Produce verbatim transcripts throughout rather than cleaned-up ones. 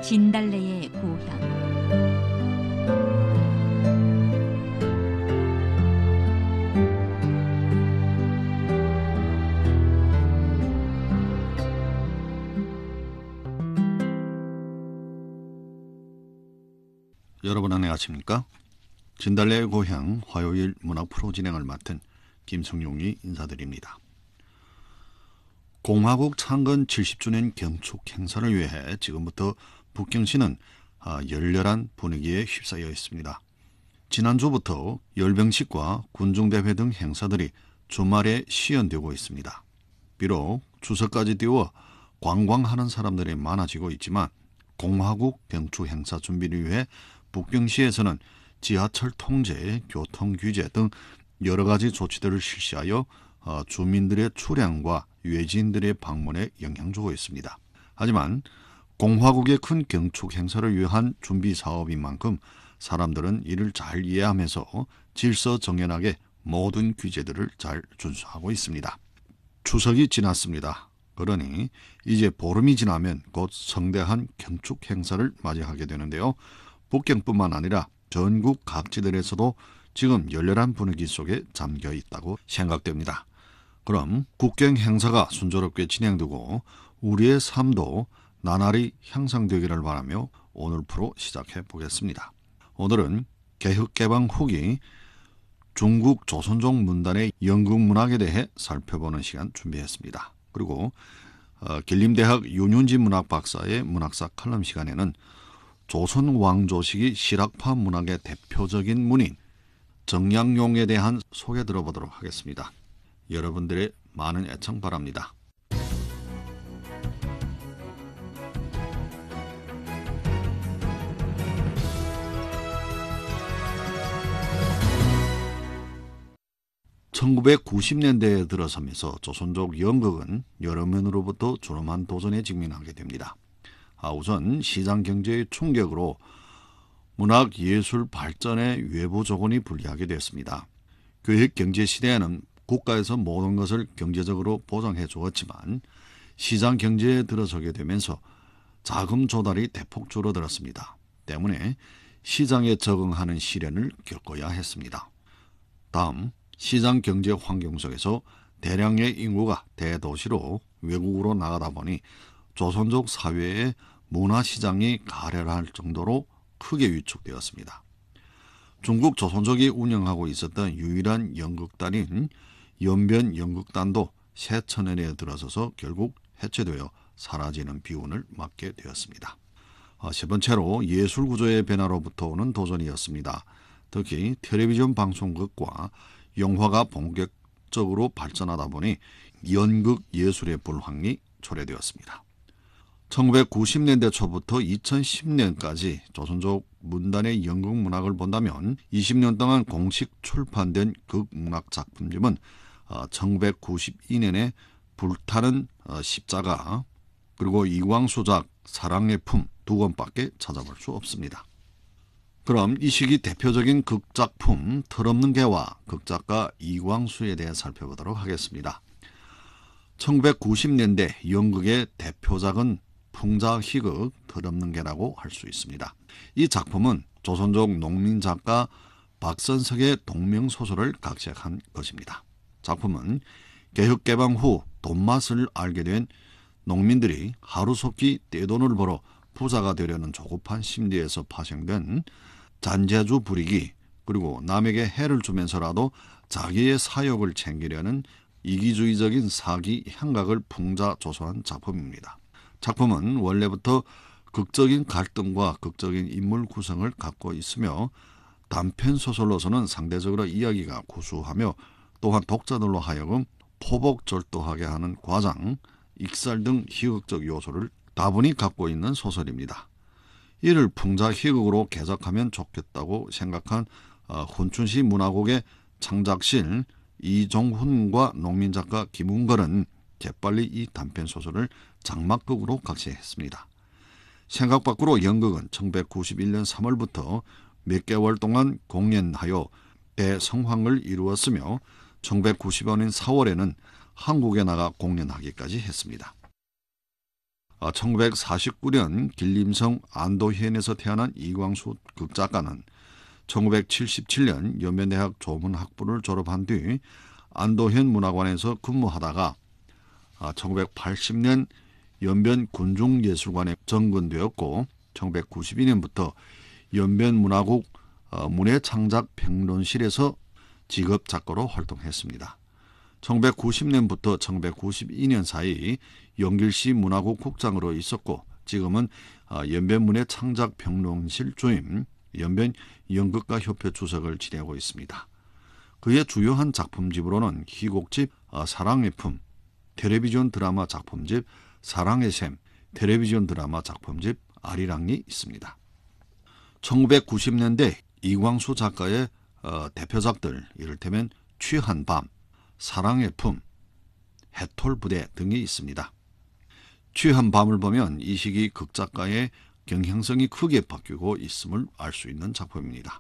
진달래의 고향. 여러분 안녕하십니까? 진달래의 고향 화요일 문학 프로 진행을 맡은 김성용이 인사드립니다. 공화국 창건 칠십 주년 경축 행사를 위해 지금부터 북경시는 열렬한 분위기에 휩싸여 있습니다. 지난주부터 열병식과 군중대회 등 행사들이 주말에 시연되고 있습니다. 비록 추석까지 띄워 관광하는 사람들이 많아지고 있지만 공화국 경축 행사 준비를 위해 북경시에서는 지하철 통제, 교통 규제 등 여러 가지 조치들을 실시하여 주민들의 출향과 외지인들의 방문에 영향 주고 있습니다. 하지만 공화국의 큰 경축 행사를 위한 준비 사업인 만큼 사람들은 이를 잘 이해하면서 질서정연하게 모든 규제들을 잘 준수하고 있습니다. 추석이 지났습니다. 그러니 이제 보름이 지나면 곧 성대한 경축 행사를 맞이하게 되는데요. 북경뿐만 아니라 전국 각지들에서도 지금 열렬한 분위기 속에 잠겨 있다고 생각됩니다. 그럼 국경 행사가 순조롭게 진행되고 우리의 삶도 나날이 향상되기를 바라며 오늘 프로 시작해 보겠습니다. 오늘은 개혁개방 후기 중국 조선족 문단의 연극 문학에 대해 살펴보는 시간 준비했습니다. 그리고 어, 길림대학 윤윤지 문학 박사의 문학사 칼럼 시간에는 조선 왕조 시기 실학파 문학의 대표적인 문인 정약용에 대한 소개 들어보도록 하겠습니다. 여러분들의 많은 애청 바랍니다. 천구백구십 년대에 들어서면서 조선족 연극은 여러 면으로부터 존엄한 도전에 직면하게 됩니다. 우선 시장 경제의 충격으로 문학 예술 발전의 외부 조건이 불리하게 됐습니다. 교육 경제 시대에는 국가에서 모든 것을 경제적으로 보장해 주었지만 시장 경제에 들어서게 되면서 자금 조달이 대폭 줄어들었습니다. 때문에 시장에 적응하는 시련을 겪어야 했습니다. 다음, 시장 경제 환경 속에서 대량의 인구가 대도시로 외국으로 나가다 보니 조선족 사회의 문화시장이 가열할 정도로 크게 위축되었습니다. 중국 조선족이 운영하고 있었던 유일한 연극단인 연변 연극단도 새천년에 들어서서 결국 해체되어 사라지는 비운을 맞게 되었습니다. 세 번째로 예술 구조의 변화로부터 오는 도전이었습니다. 특히 텔레비전 방송국과 영화가 본격적으로 발전하다 보니 연극 예술의 불황이 초래되었습니다. 천구백구십 년대 초부터 이천십 년까지 조선족 문단의 연극 문학을 본다면 이십 년 동안 공식 출판된 극문학 작품집은 천구백구십이 년에 불타는 십자가 그리고 이광수작 사랑의 품 두 권밖에 찾아볼 수 없습니다. 그럼 이 시기 대표적인 극작품 털없는 개와 극작가 이광수에 대해 살펴보도록 하겠습니다. 천구백구십 년대 연극의 대표작은 풍자희극 털없는 개라고 할 수 있습니다. 이 작품은 조선족 농민 작가 박선석의 동명소설을 각색한 것입니다. 작품은 개혁개방 후 돈맛을 알게 된 농민들이 하루속히 떼돈을 벌어 부자가 되려는 조급한 심리에서 파생된 잔재주 부리기 그리고 남에게 해를 주면서라도 자기의 사욕을 챙기려는 이기주의적인 사기 향각을 풍자조소한 작품입니다. 작품은 원래부터 극적인 갈등과 극적인 인물 구성을 갖고 있으며 단편 소설로서는 상대적으로 이야기가 구수하며 또한 독자들로 하여금 포복절도하게 하는 과장, 익살 등 희극적 요소를 다분히 갖고 있는 소설입니다. 이를 풍자희극으로 개작하면 좋겠다고 생각한 훈춘시 문화국의 창작실 이종훈과 농민작가 김웅걸은 재빨리 이 단편소설을 장막극으로 각색했습니다. 생각 밖으로 연극은 천구백구십일 년 삼월부터 몇 개월 동안 공연하여 대성황을 이루었으며 천구백구십오 년 사월에는 한국에 나가 공연하기까지 했습니다. 천구백사십구 년 길림성 안도현에서 태어난 이광수 극작가는 천구백칠십칠 년 연변대학 조문학부를 졸업한 뒤 안도현 문화관에서 근무하다가 천구백팔십 년 연변군중예술관에 정근되었고 천구백구십이 년부터 연변문화국 문예창작평론실에서 직업 작가로 활동했습니다. 천구백구십 년부터 천구백구십이 년 사이 영길시 문화국 국장으로 있었고 지금은 연변문예창작평론실 주임, 연변연극가협회 주석을 지내고 있습니다. 그의 주요한 작품집으로는 희곡집 사랑의 품, 텔레비전 드라마 작품집 사랑의 샘, 텔레비전 드라마 작품집 아리랑이 있습니다. 천구백구십 년대 이광수 작가의 어, 대표작들 이를테면 취한 밤, 사랑의 품, 해톨부대 등이 있습니다. 취한 밤을 보면 이 시기 극작가의 경향성이 크게 바뀌고 있음을 알 수 있는 작품입니다.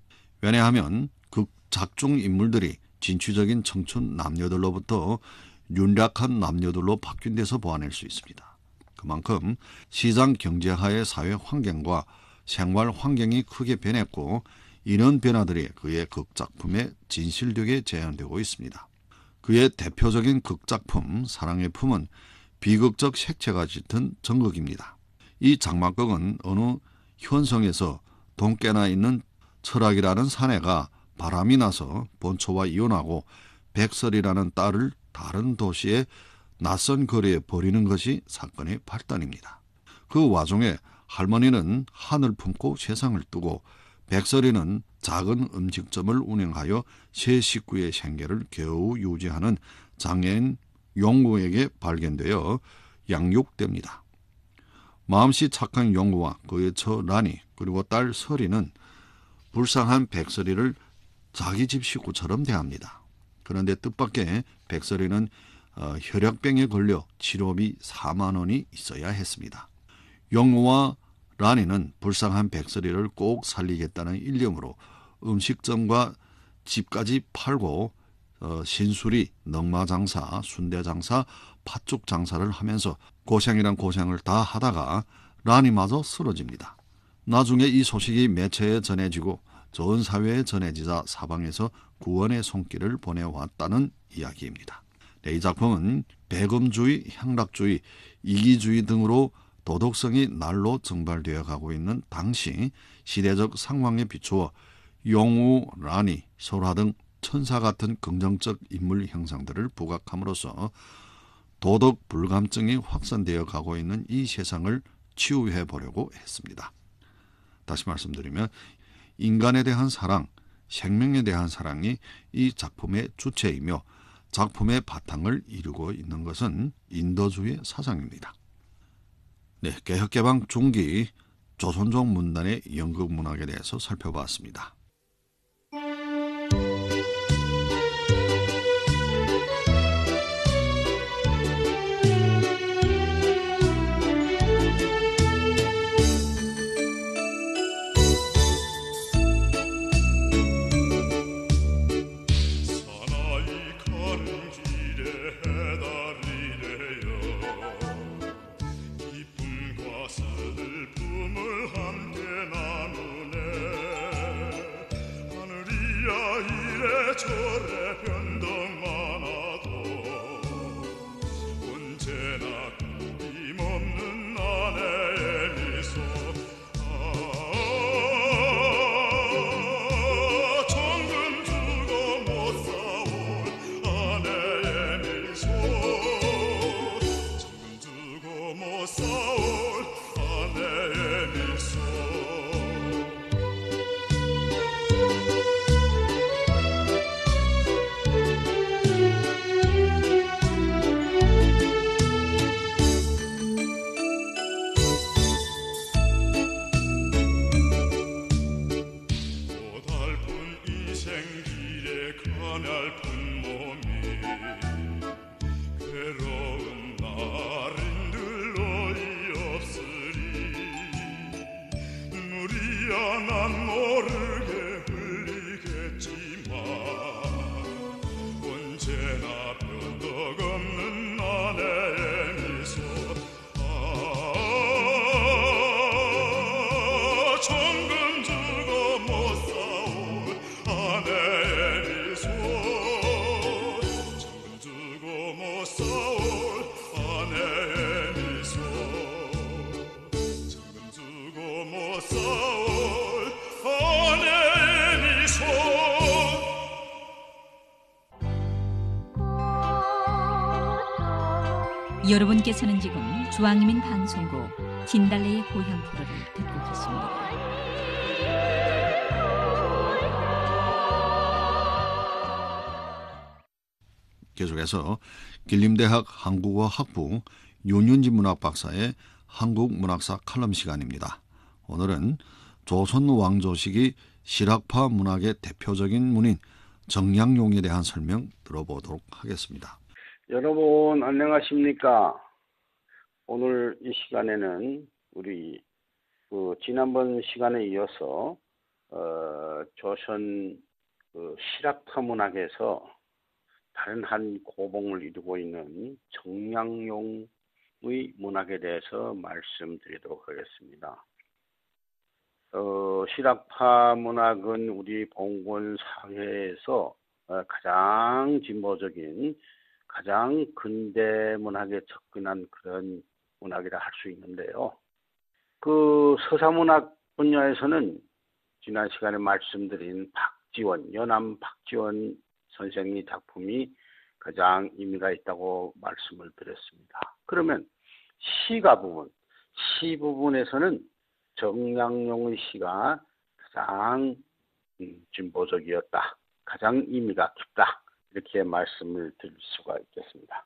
왜냐하면 극작중 인물들이 진취적인 청춘 남녀들로부터 윤락한 남녀들로 바뀐 데서 보아낼 수 있습니다. 그만큼 시장 경제하의 사회 환경과 생활 환경이 크게 변했고 이런 변화들이 그의 극작품에 진실되게 재현되고 있습니다. 그의 대표적인 극작품 사랑의 품은 비극적 색채가 짙은 전극입니다. 이 장막극은 어느 현성에서 동께나 있는 철학이라는 사내가 바람이 나서 본초와 이혼하고 백설이라는 딸을 다른 도시의 낯선 거리에 버리는 것이 사건의 발단입니다. 그 와중에 할머니는 한을 품고 세상을 뜨고 백설이는 작은 음식점을 운영하여 세 식구의 생계를 겨우 유지하는 장애인 용구에게 발견되어 양육됩니다. 마음씨 착한 용구와 그의 처 라니 그리고 딸 설이는 불쌍한 백설이를 자기 집 식구처럼 대합니다. 그런데 뜻밖의 백설이는 어, 혈액병에 걸려 치료비 사만 원이 있어야 했습니다. 용구와 라니는 불쌍한 백설이를 꼭 살리겠다는 일념으로 음식점과 집까지 팔고 어, 신수리, 넉마장사, 순대장사, 팥죽장사를 하면서 고생이란 고생을 다 하다가 라니마저 쓰러집니다. 나중에 이 소식이 매체에 전해지고 좋은 사회에 전해지자 사방에서 구원의 손길을 보내왔다는 이야기입니다. 네, 이 작품은 배금주의, 향락주의, 이기주의 등으로 도덕성이 날로 증발되어 가고 있는 당시 시대적 상황에 비추어 용우, 라니, 설화 등 천사 같은 긍정적 인물 형상들을 부각함으로써 도덕 불감증이 확산되어 가고 있는 이 세상을 치유해 보려고 했습니다. 다시 말씀드리면 인간에 대한 사랑, 생명에 대한 사랑이 이 작품의 주체이며 작품의 바탕을 이루고 있는 것은 인도주의 사상입니다. 네, 개혁개방 중기 조선족 문단의 연극문학에 대해서 살펴봤습니다. 괴로운 날인들 어이 없어 쌓아온 아내의 미소 여러분께서는 지금 주황이민 방송국 진달래의 고향 프로를 듣고 계십니다. 계속해서 길림대학 한국어 학부 윤윤지 문학박사의 한국문학사 칼럼 시간입니다. 오늘은 조선 왕조 시기 실학파 문학의 대표적인 문인 정량용에 대한 설명 들어보도록 하겠습니다. 여러분 안녕하십니까? 오늘 이 시간에는 우리 그 지난번 시간에 이어서 어, 조선 그 실학파 문학에서 다른 한 고봉을 이루고 있는 정량용의 문학에 대해서 말씀드리도록 하겠습니다. 어, 실학파 문학은 우리 봉건 사회에서 어, 가장 진보적인 가장 근대 문학에 접근한 그런 문학이라 할 수 있는데요. 그 서사문학 분야에서는 지난 시간에 말씀드린 박지원, 연암 박지원 선생의 작품이 가장 의미가 있다고 말씀을 드렸습니다. 그러면 시가 부분, 시 부분에서는 정량용의 시가 가장 진보적이었다. 가장 의미가 깊다. 이렇게 말씀을 드릴 수가 있겠습니다.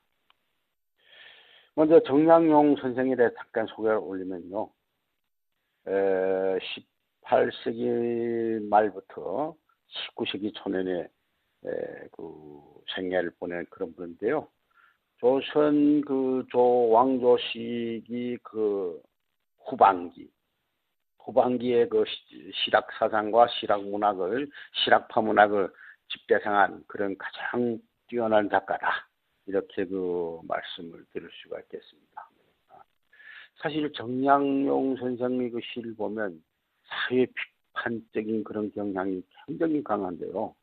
먼저 정량용 선생에 대해 잠깐 소개를 올리면요. 에, 십팔 세기 말부터 십구 세기 초년에 에, 그 생애를 보낸 그런 분인데요. 조선 그 조왕조 시기 그 후반기, 후반기에 그 실학 사상과 실학 문학을, 실학파 문학을 집대성한 그런 가장 뛰어난 작가다. 이렇게 그 말씀을 드릴 수가 있겠습니다. 사실 정량용 선생의 그 시를 보면 사회 비판적인 그런 경향이 굉장히 강한데요.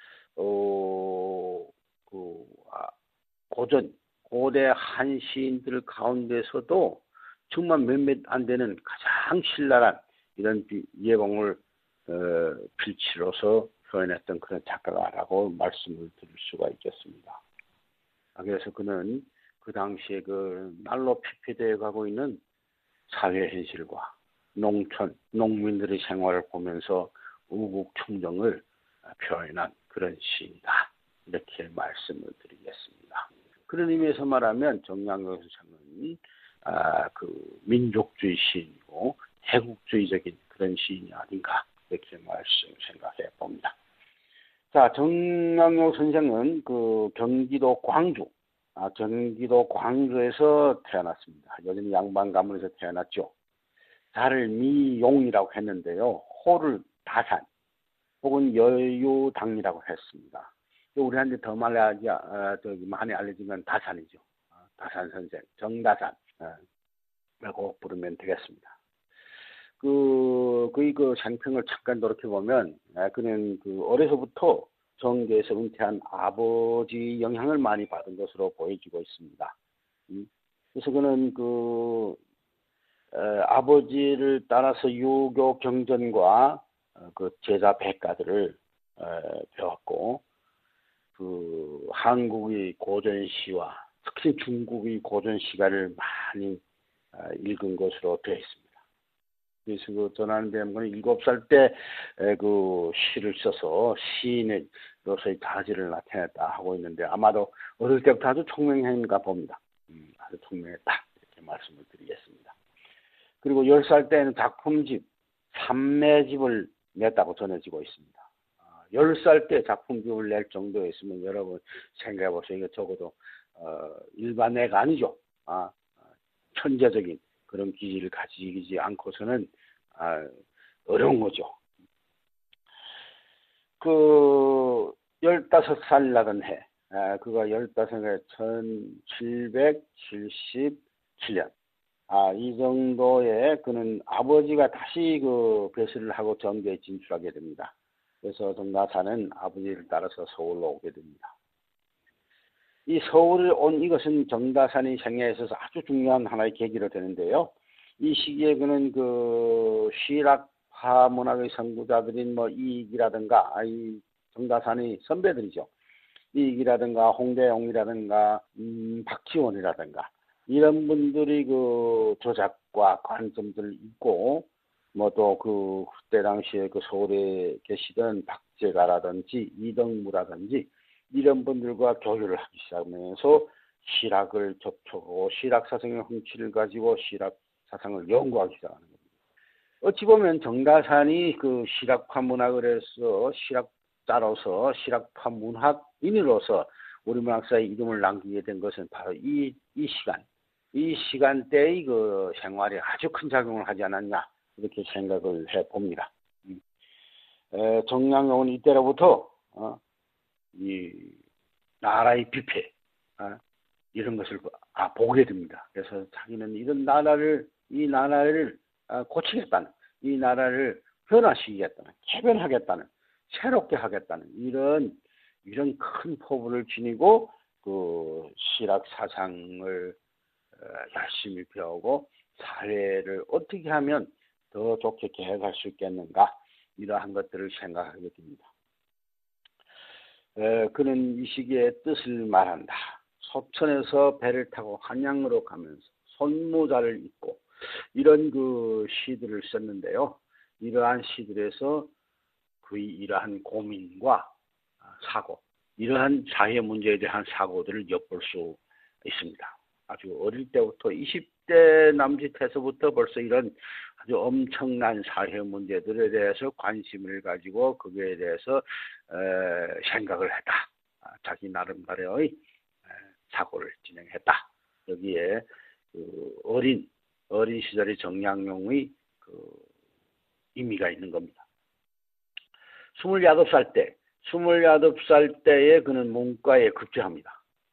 어, 그, 아, 고전, 고대 한 시인들 가운데서도 정말 몇몇 안 되는 가장 신랄한 이런 예봉을 어, 필치로서 표현했던 그런 작가라고 말씀을 드릴 수가 있겠습니다. 그래서 그는 그 당시에 그 날로 피폐되어 가고 있는 사회 현실과 농촌, 농민들의 생활을 보면서 우국충정을 표현한 그런 시이다. 이렇게 말씀을 드리겠습니다. 그런 의미에서 말하면 정량용 선생은 아, 그 민족주의 시인이고 태국주의적인 그런 시인이 아닌가 이렇게 말씀 생각해 봅니다. 자, 정량용 선생은 그 경기도 광주, 아, 경기도 광주에서 태어났습니다. 요즘 양반 가문에서 태어났죠. 자를 미용이라고 했는데요. 호를 다산, 혹은 여유당이라고 했습니다. 우리한테 더 많이, 알지, 어, 저기 많이 알려지면 다산이죠. 어, 다산 선생, 정다산, 어, 라고 부르면 되겠습니다. 그, 그의 그 생평을 잠깐 돌이켜보면, 아, 그는 그 어려서부터 정계에서 은퇴한 아버지 영향을 많이 받은 것으로 보여지고 있습니다. 음, 그래서 그는 그, 어, 아버지를 따라서 유교 경전과 어, 그 제자 백가들을 어, 배웠고, 그 한국의 고전시와 특히 중국의 고전시가를 많이 어, 읽은 것으로 되어 있습니다. 그래서 그 전하는 대목은 일곱 살 때 그 시를 써서 시인으로서의 자질을 나타냈다 하고 있는데 아마도 어릴 때부터 아주 총명했는가 봅니다. 음, 아주 총명했다 이렇게 말씀을 드리겠습니다. 그리고 열 살 때는 작품집, 삼매집을 냈다고 전해지고 있습니다. 열 살 때 작품집을 낼 정도였으면 여러분 생각해 보세요. 이거 적어도 어, 일반 애가 아니죠. 아, 천재적인 그런 기질을 가지지 않고서는 아, 어려운 거죠. 그 열다섯 살 나던 해, 아, 그가 열다섯 해 천칠백칠십칠 년, 아, 이 정도에 그는 아버지가 다시 그 배수를 하고 정계에 진출하게 됩니다. 그래서 정다산은 아버지를 따라서 서울로 오게 됩니다. 이 서울에 온 이것은 정다산의 생애에 있어서 아주 중요한 하나의 계기로 되는데요. 이 시기에 그는 그 실학파 문학의 선구자들인 뭐 이익이라든가 이 정다산의 선배들이죠. 이익이라든가 홍대용이라든가 음, 박지원이라든가 이런 분들이 그 조작과 관점들을 읽고 뭐 또 그 그때 당시에 그 서울에 계시던 박제가라든지 이덕무라든지 이런 분들과 교류를 하기 시작하면서 실학을 접촉하고 실학 사상의 흠치를 가지고 실학 사상을 연구하기 시작하는 겁니다. 어찌 보면 정다산이 그 실학파 문학을 해서 실학자로서 실학파 문학인으로서 우리 문학사에 이름을 남기게 된 것은 바로 이, 이 시간, 이 시간대의 그 생활에 아주 큰 작용을 하지 않았냐 이렇게 생각을 해봅니다. 에, 정량용은 이때로부터 어, 이 나라의 비패 어, 이런 것을 아, 보게 됩니다. 그래서 자기는 이런 나라를 이 나라를 아, 고치겠다는 이 나라를 변화시키겠다는 개변하겠다는 새롭게 하겠다는 이런 이런 큰 포부를 지니고 그 실학 사상을 어, 열심히 배우고 사회를 어떻게 하면 더 좋게 계획할 수 있겠는가 이러한 것들을 생각하게 됩니다. 에, 그는 이 시기에 뜻을 말한다. 소천에서 배를 타고 한양으로 가면서 손모자를 입고 이런 그 시들을 썼는데요. 이러한 시들에서 그의 이러한 고민과 사고, 이러한 사회 문제에 대한 사고들을 엿볼 수 있습니다. 아주 어릴 때부터 이십 대 남짓해서부터 벌써 이런 아주 엄청난 사회 문제들에 대해서 관심을 가지고 거기에 대해서 에, 생각을 했다. 자기 나름대로의 사고를 진행했다. 여기에 그 어린 어린 시절의 정량용의 그 의미가 있는 겁니다. 스물여덟 살 때, 스물여덟 살 때에 그는 문과에 급제합니다.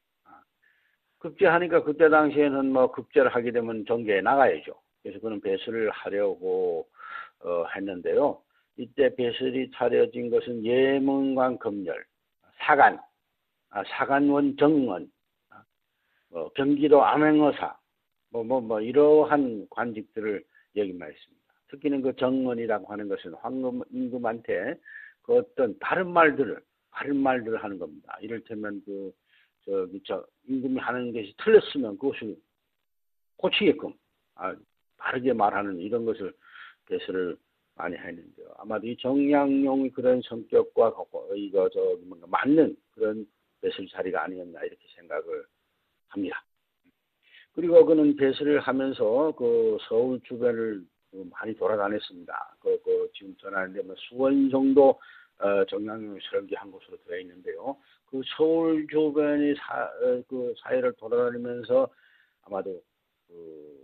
급제하니까 그때 당시에는 뭐 급제를 하게 되면 전개에 나가야죠. 그래서 그는 배설을 하려고 어, 했는데요. 이때 배설이 차려진 것은 예문관 검열, 사간, 아, 사간원 정원, 어, 경기도 암행어사, 뭐, 뭐, 뭐, 이러한 관직들을 여기만 했습니다. 특히는 그 정원이라고 하는 것은 황금 임금한테 그 어떤 다른 말들을, 다른 말들을 하는 겁니다. 이를테면 그, 저기, 저, 임금이 하는 것이 틀렸으면 그것을 고치게끔, 아, 바르게 말하는 이런 것을, 배설을 많이 했는데요. 아마도 이 정량용이 그런 성격과, 이거, 저, 뭔가 맞는 그런 배설 자리가 아니었나, 이렇게 생각을 합니다. 그리고 그는 배설을 하면서 그 서울 주변을 많이 돌아다녔습니다. 그, 그 지금 전하는데 뭐 수원 정도 어, 정량용이 설계한 곳으로 되어 있는데요. 그 서울 주변의 사, 어, 그 사회를 돌아다니면서 아마도 그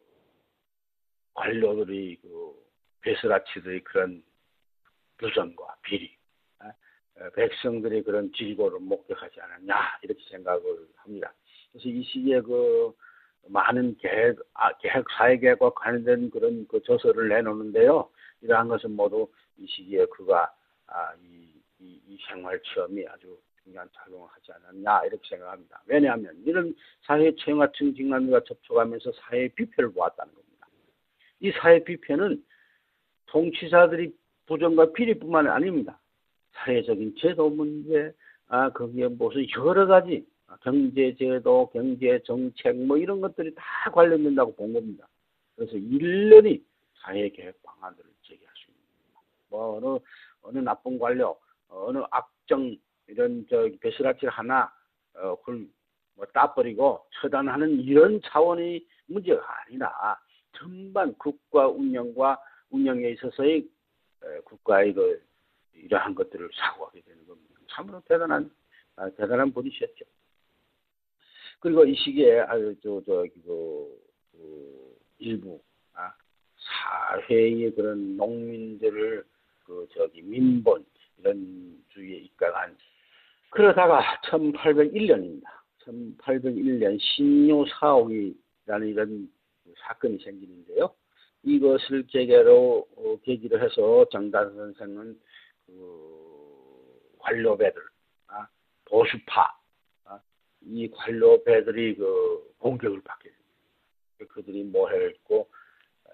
관료들이 그 배설아치들의 그런 부정과 비리, 어, 백성들의 그런 질고를 목격하지 않았냐 이렇게 생각을 합니다. 그래서 이 시기에 그 많은 계획, 아, 계획, 사회계획과 관련된 그런 그 저서를 내놓는데요. 이러한 것은 모두 이 시기에 그가, 아, 이, 이, 이 생활 체험이 아주 중요한 작용을 하지 않았냐, 이렇게 생각합니다. 왜냐하면 이런 사회 체험화층 직남과 접촉하면서 사회 비패를 보았다는 겁니다. 이 사회 비패는 통치자들이 부정과 비리뿐만 아닙니다. 사회적인 제도 문제, 아, 거기에 무슨 여러 가지 경제제도, 경제정책 뭐 이런 것들이 다 관련된다고 본 겁니다. 그래서 일련히 사회계획 방안들을 제기할 수 있는 겁니다. 뭐 어느 어느 나쁜 관료, 어느 악정 이런 저 배설아치 하나 어, 뭐 따버리고 처단하는 이런 차원의 문제가 아니라 전반 국가 운영과 운영에 있어서의 에, 국가의 그 이러한 것들을 사고하게 되는 겁니다. 참으로 대단한 아, 대단한 분이셨죠. 그리고 이 시기에 아주 저 저기 그, 그 일부 아, 사회의 그런 농민들을 그 저기 민본 이런 주의에 입각한 그러다가 천팔백일 년입니다. 천팔백일 년 신묘사옥이라는 이런 사건이 생기는데요. 이것을 계기로 어, 계기로 해서 정다선 선생은 그 관료배들, 아, 보수파 이 관료배들이 그 공격을 받게 됩니다. 그들이 뭐 했고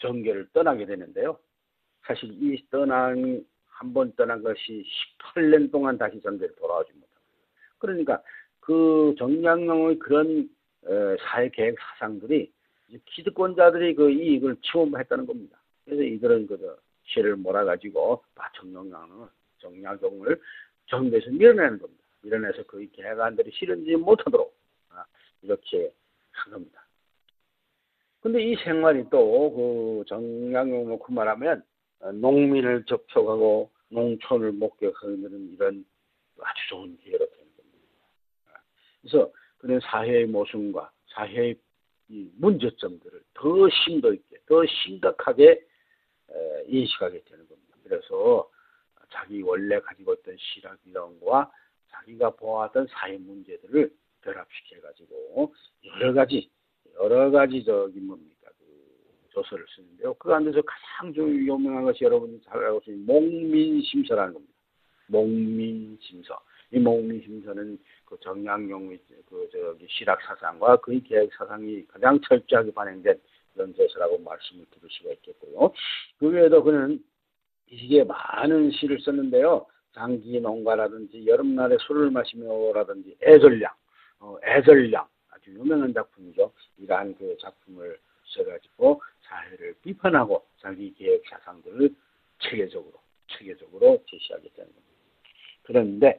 정계를 떠나게 되는데요. 사실 이 떠난 한 번 떠난 것이 십팔 년 동안 다시 정계를 돌아오지 못합니다. 그러니까 그 정량용의 그런 어, 사회계획 사상들이 기득권자들이 그 이익을 침범했다는 겁니다. 그래서 이들은 그 시를 몰아가지고 정량용을 정량용을 정계에서 밀어내는 겁니다. 밀어내서 그 계획안들이 실현되지 못하도록 이렇게 한 겁니다. 근데 이 생활이 또 그 정량용 놓고 말하면 농민을 접촉하고 농촌을 목격하는 이런 아주 좋은 기회가 되는 겁니다. 그래서 그런 사회의 모순과 사회의 이 문제점들을 더 심도 있게, 더 심각하게 인식하게 되는 겁니다. 그래서 자기 원래 가지고 있던 시락 이론과 자기가 보았던 사회 문제들을 결합시켜가지고 여러 가지, 여러 가지 저기 뭡니까, 그 조서를 쓰는데요. 그 안에서 가장 좀 유명한 것이 여러분이 잘 알고 계신 목민심서라는 겁니다. 목민심서. 이 목민심서는 그 정량용의 그 저기 시락 사상과 그의 계획 사상이 가장 철저하게 반영된 그런 조서라고 말씀을 드릴 수가 있겠고요. 그 외에도 그는 이 시기에 많은 시를 썼는데요. 장기 농가라든지 여름날에 술을 마시며라든지 애절량, 어, 애절량 아주 유명한 작품이죠. 이러한 그 작품을 써가지고 사회를 비판하고 자기 계획 사상들을 체계적으로 체계적으로 제시하게 되는 겁니다. 그런데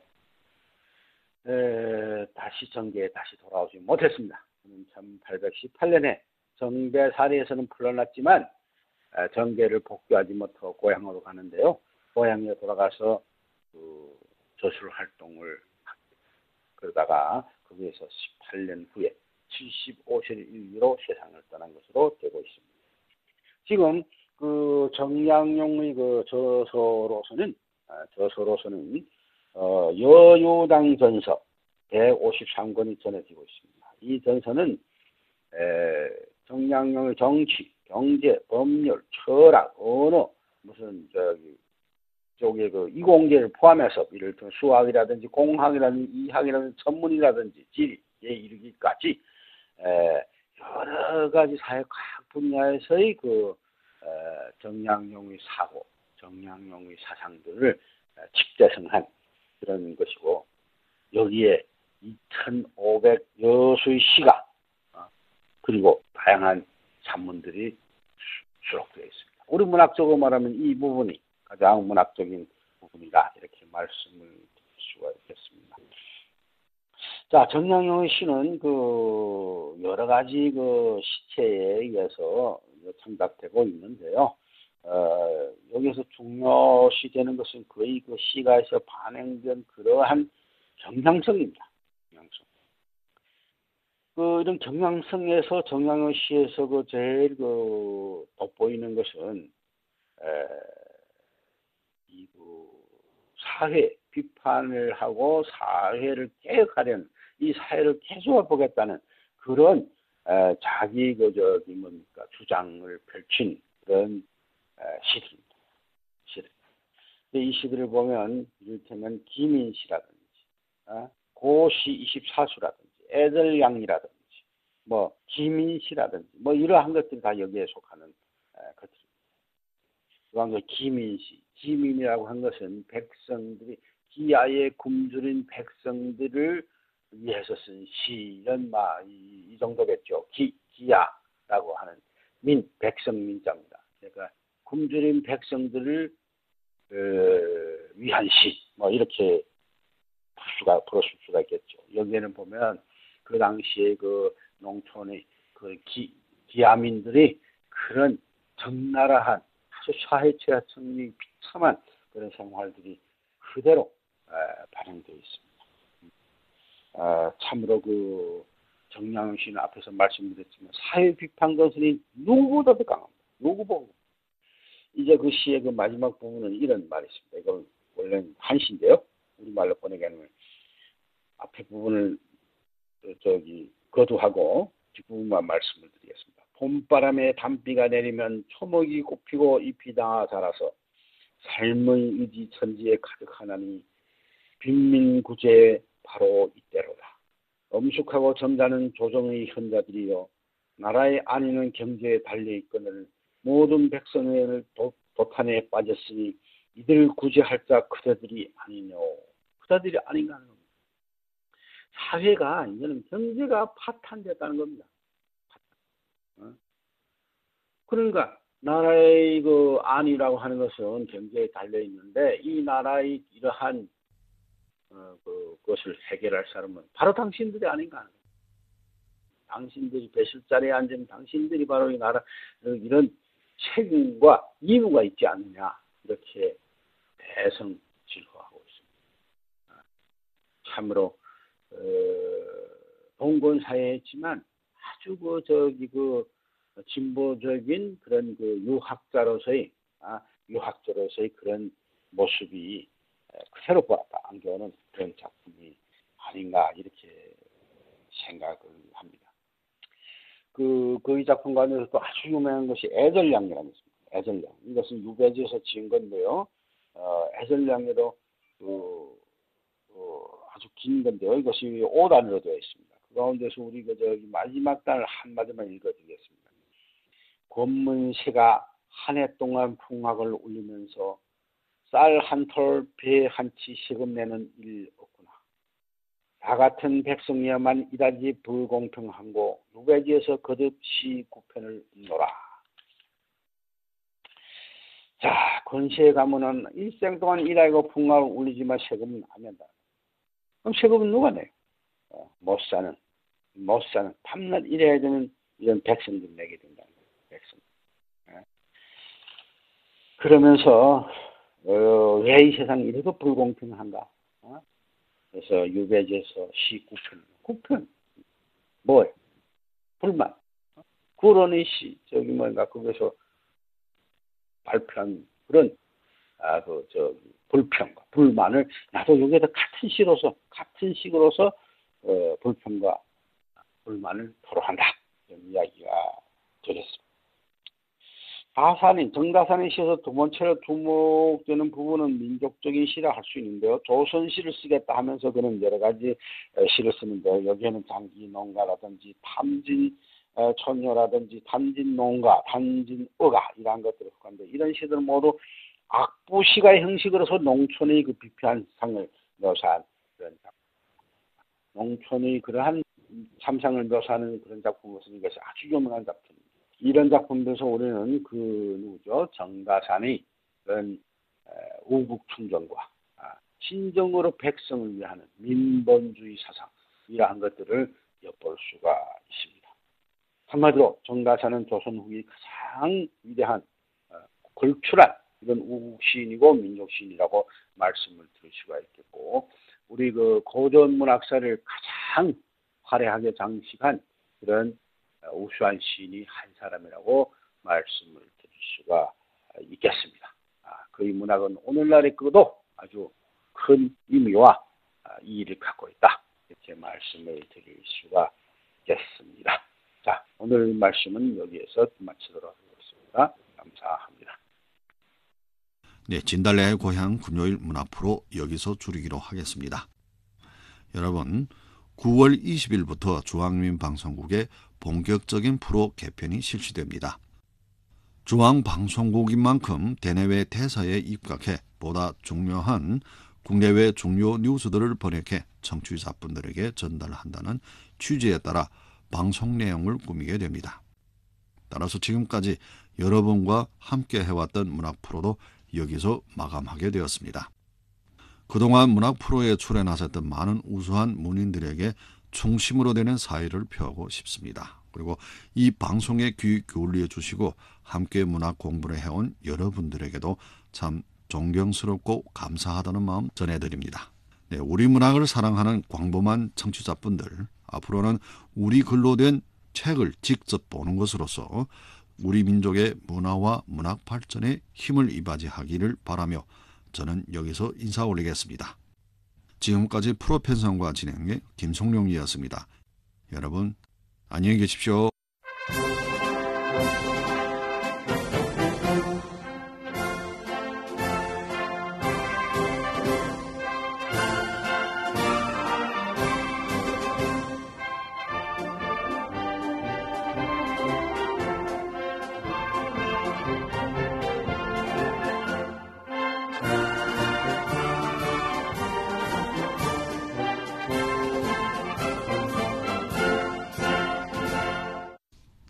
에, 다시 정계에 다시 돌아오지 못했습니다. 천팔백십팔 년에 정배사리에서는 풀려났지만 에, 정계를 복귀하지 못하고 고향으로 가는데요. 고향에 돌아가서 그 저술 활동을 합니다. 그러다가 거기에서 십팔 년 후에 칠십오 세의 일기로 세상을 떠난 것으로 되고 있습니다. 지금 그 정량용의 그 저서로서는 아, 저서로서는 어, 여유당 전서 백오십삼 권이 전해지고 있습니다. 이 전서는 에, 정량용의 정치, 경제, 법률, 철학, 언어 무슨 저기 쪽에 그 이공계를 포함해서 이를 들어 수학이라든지 공학이라든지 이학이라든지 천문이라든지 지리에 이르기까지 에, 여러 가지 사회과학 분야에서의 그 에, 정량용의 사고, 정량용의 사상들을 에, 집대성한 그런 것이고 여기에 이천오백 여수의 시가 어, 그리고 다양한 산문들이 수록되어 있습니다. 우리 문학적으로 말하면 이 부분이 가장 문학적인 부분이다 이렇게 말씀을 드릴 수가 있겠습니다. 자, 정량용의 시는 그 여러 가지 그 시체에 의해서 창작되고 있는데요. 어, 여기서 중요시 되는 것은 거의 그 시가에서 반영된 그러한 경향성입니다. 경향성. 그 이런 경향성에서 정량용 시에서 그 제일 그 돋보이는 것은 에, 이 그 사회 비판을 하고 사회를 개혁하려는 이 사회를 개조해 보겠다는 그런 에, 자기 그 저기 뭡니까 주장을 펼친 그런 에, 시들입니다. 시들. 이 시들을 보면 이를테면 기민시라든지 어? 고시 이십사 수라든지 애들양이라든지 뭐 기민시라든지 뭐 이러한 것들이 다 여기에 속하는 에, 것들입니다. 그런 그 기민시, 기민이라고 한 것은 백성들이 기아에 굶주린 백성들을 위해서 쓴 시 이런 이, 이 정도겠죠. 기 기아라고 하는 민 백성 민자입니다. 그러니까 굶주린 백성들을 어, 위한 시, 뭐 이렇게 풀 수가 풀었을 수가 있겠죠. 여기에는 보면 그 당시에 그 농촌의 그 기, 기아민들이 그런 적나라한 아주 사회체화성이 비참한 그런 생활들이 그대로 에, 반영되어 있습니다. 어, 참으로 그 정량용 씨는 앞에서 말씀드렸지만 사회 비판 건설이 누구보다도 강합니다. 누구보다. 이제 그 시의 그 마지막 부분은 이런 말이 있습니다. 이건 원래는 한시인데요. 우리말로 번역해 하면 앞에 부분을 저기 거두하고 뒷부분만 말씀을 드리겠습니다. 봄바람에 단비가 내리면 초목이 꽃피고 잎이 다 자라서 삶의 의지 천지에 가득하나니 빈민구제 바로 이때로다. 엄숙하고 점잖은 조정의 현자들이여 나라의 안위는 경제에 달려있거늘 모든 백성을 도, 도탄에 빠졌으니 이들 구제할 자 그대들이 아니뇨. 그대들이 아닌가 하는 겁니다. 사회가 이제는 경제가 파탄됐다는 겁니다. 어? 그러니까 나라의 그 안위라고 하는 것은 경제에 달려 있는데 이 나라의 이러한 어, 그, 그것을 해결할 사람은 바로 당신들이 아닌가 하는 겁니다. 당신들이 배실자리에 앉은 당신들이 바로 이 나라 이런 책임과義務가 있지 않느냐 이렇게 대성질화하고 있습니다. 참으로 어, 봉건 사회였지만 아주 그 저기 그 진보적인 그런 그 유학자로서의 아, 유학자로서의 그런 모습이 그대로 보았다 안겨오는 그런 작품이 아닌가 이렇게 생각을 합니다. 그, 그 이 작품 가운데서 또 아주 유명한 것이 애절량이라는 것입니다. 애절량. 이것은 유배지에서 지은 건데요. 어, 애절량에도 그, 그 아주 긴 건데요. 이것이 오 단으로 되어 있습니다. 그 가운데서 우리 그 저기 마지막 단을 한마디만 읽어드리겠습니다. 권문새가 한 해 동안 풍악을 울리면서 쌀 한 톨, 배 한 치 세금 내는 일 없구나. 다 같은 백성이야만 이다지 불공평한고 유배지에서 거듭 시 구편을 읽노라. 자, 권세에 가면은 일생 동안 일하고 풍악을 울리지만 세금은 안 낸다. 그럼 세금은 누가 내요? 어, 못 사는, 못 사는, 밤낮 일해야 되는 이런 백성들 내게 된다는 거예요. 백성. 예. 그러면서 어, 왜 이 세상이 이렇게 불공평한가? 어? 그래서 유배지에서 시 구편, 구편 뭐예요? 불만. 구론의 시 저기 뭔가 거기서 발표한 그런 아 그 저 불평과 불만을 나도 여기에다 같은 시로서 같은 식으로서 어, 불평과 불만을 토로한다 이런 이야기가 되겠습니다. 다산인 정다산의 시에서 두 번째로 주목되는 부분은 민족적인 시라 할 수 있는데요. 조선시를 쓰겠다 하면서 그런 여러 가지 시를 쓰는데 여기에는 장기농가라든지 탐진 천녀라든지 탐진농가, 탐진어가 이러한 것들을 속한데 이런 시들은 모두 악부시가의 형식으로서 농촌의 그 비표한 상을 묘사한 그런 작품. 농촌의 그러한 참상을 묘사하는 그런 작품으로서 이것이 아주 유명한 작품입니다. 이런 작품들에서 우리는 그 누구죠? 정다산의 그런 우국충정과 진정으로 백성을 위하는 민본주의 사상 이러한 것들을 엿볼 수가 있습니다. 한마디로 정다산은 조선 후기 가장 위대한 걸출한 이런 우국시인이고 민족시인이라고 말씀을 드릴 수가 있겠고 우리 그 고전 문학사를 가장 화려하게 장식한 그런 우수한 시인이 한 사람이라고 말씀을 드릴 수가 있겠습니다. 그의 문학은 오늘날의 것도 아주 큰 의미와 이의를 갖고 있다. 이렇게 말씀을 드릴 수가 있겠습니다. 자, 오늘 말씀은 여기에서 마치도록 하겠습니다. 감사합니다. 네, 진달래의 고향 금요일 문화프로 여기서 줄이기로 하겠습니다. 여러분, 구월 이십일부터 중앙민방송국의 본격적인 프로 개편이 실시됩니다. 중앙방송국인 만큼 대내외 대사에 입각해 보다 중요한 국내외 중요 뉴스들을 번역해 청취자분들에게 전달한다는 취지에 따라 방송 내용을 꾸미게 됩니다. 따라서 지금까지 여러분과 함께 해왔던 문학 프로도 여기서 마감하게 되었습니다. 그동안 문학 프로에 출연하셨던 많은 우수한 문인들에게 중심으로 되는 사회를 펴고 싶습니다. 그리고 이 방송에 귀 기울여 주시고 함께 문학 공부를 해온 여러분들에게도 참 존경스럽고 감사하다는 마음 전해드립니다. 네, 우리 문학을 사랑하는 광범한 청취자분들, 앞으로는 우리 글로 된 책을 직접 보는 것으로서 우리 민족의 문화와 문학 발전에 힘을 이바지하기를 바라며 저는 여기서 인사 올리겠습니다. 지금까지 프로 편성과 진행의 김성룡이었습니다. 여러분 안녕히 계십시오.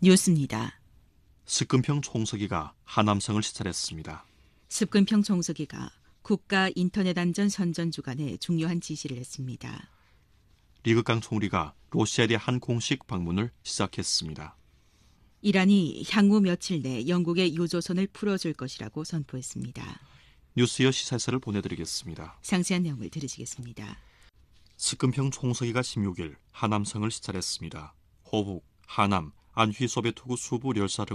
뉴스입니다. 습근평 총서기가 하남성을 시찰했습니다. 습근평 총서기가 국가 인터넷 안전 선전 주간에 중요한 지시를 했습니다. 리그강 총리가 러시아에 대한 공식 방문을 시작했습니다. 이란이 향후 며칠 내 영국의 유조선을 풀어줄 것이라고 선포했습니다. 뉴스여 시사서를 보내드리겠습니다. 상세한 내용을 들으시겠습니다. 습근평 총서기가 십육 일 하남성을 시찰했습니다. 호북, 하남, 안휘 소베토구 수부 열사 등